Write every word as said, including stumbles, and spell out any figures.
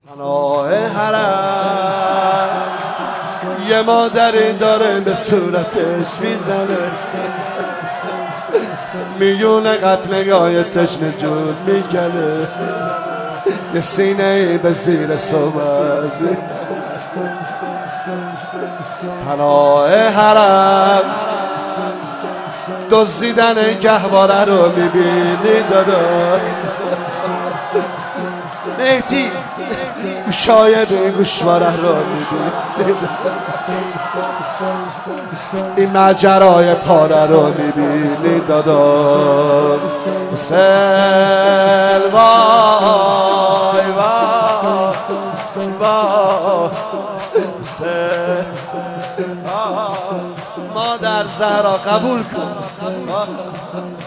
پناه حرم یه مادری داره به صورتش میزنه، میونه قتلگاه تشنه جون میگنه، یه سینه ای به زیر صبح. پناه حرم دزدیدن گهواره رو میبینی دادا مهدی، شاید این گوشواره رو میبینی، این ماجرای پاره رو میبینی دادا. سل وای وای وای سل مادر زهرا قبول کن.